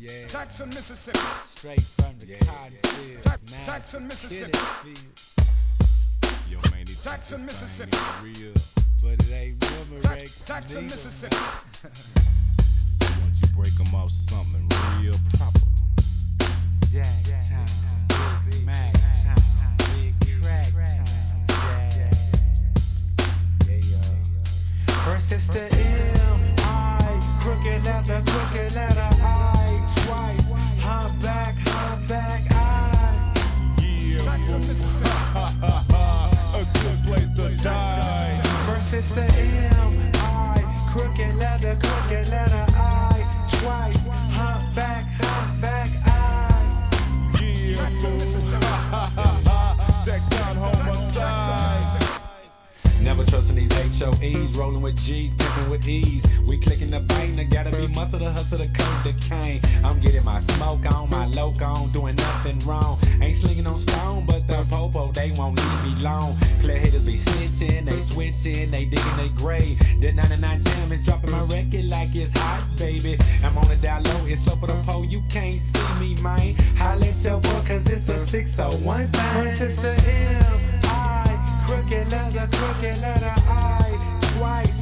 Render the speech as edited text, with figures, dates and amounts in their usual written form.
Yeah. Jackson, Mississippi. Straight from the cotton fields. Jackson, Mississippi. Yo, man, this Jackson, Mississippi. ain't real. But it ain't Memorex. Jackson, neither, Mississippi. man. So once you break them off something real proper. Jacktown, Big Mac Town, Big Crack Town. Yeah. First it's the M-I, crooked letter I, twice, humpback, I. Yeah, Jackson, Mississippi. a good place to die. First it's the M-I, crooked letter I, twice, humpback, I. Yeah, Jacktown homicide. Never trusting these HOEs, rolling with G's, pimping with ease. We clicking the bang, I gotta be muscle to hustle to coat the cane. I'm getting my smoke on, my loc on, doing nothing wrong. Ain't slinging on stone, but the popo, they won't leave me alone. Play haters be snitching, they switching, they digging they grave. The 99 Jam is dropping my record like it's hot, baby. I'm on the down low, it's up for the pole, you can't see me, man. Holla at your boy, cause it's a 601 thing. First it's the M-I, crooked letter I, twice,